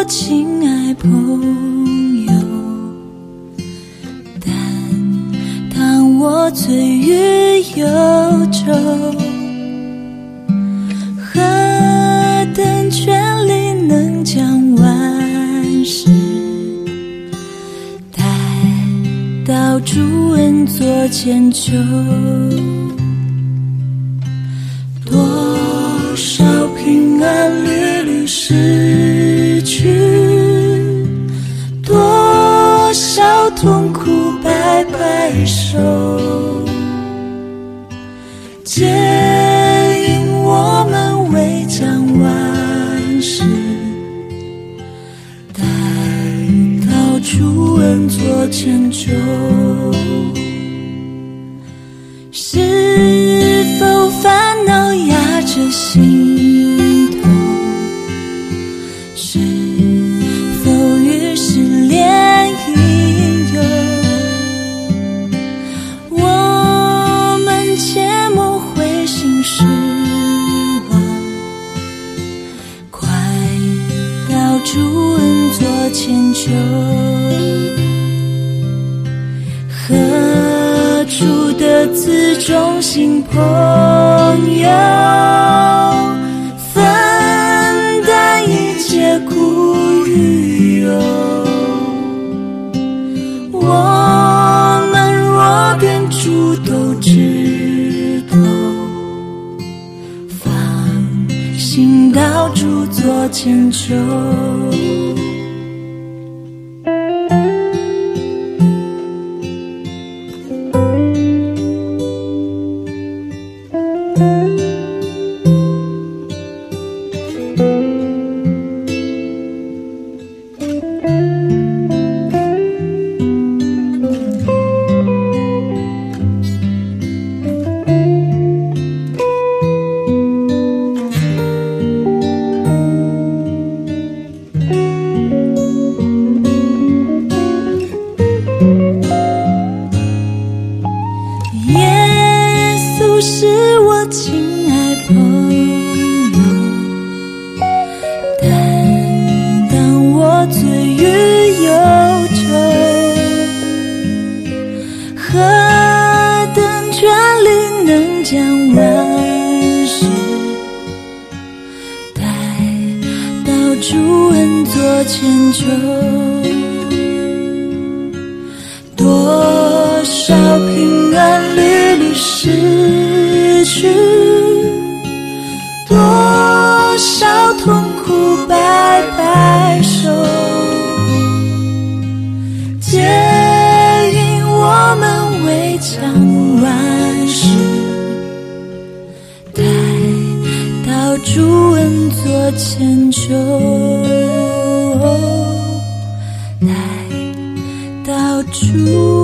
我亲爱朋友，但当我罪与忧愁，何等权力能将万事带到主恩座前求？多少平安屡屡失去，多少痛苦白白受，皆因我们未将万事带到主恩座前求。是否烦恼压着心头？是否于失恋引诱？我们切莫灰心失望，快到主恩座前求。何处的自忠心朋友，分担一切苦与忧。我们若跟主都知道，放心到主座前求。是我亲爱朋友，但当我罪与忧愁，何等权力能将万事带到主恩座前求？多少平安屡屡失去，多少痛苦白白受，皆因我们未将万事带到主恩座前求，带到主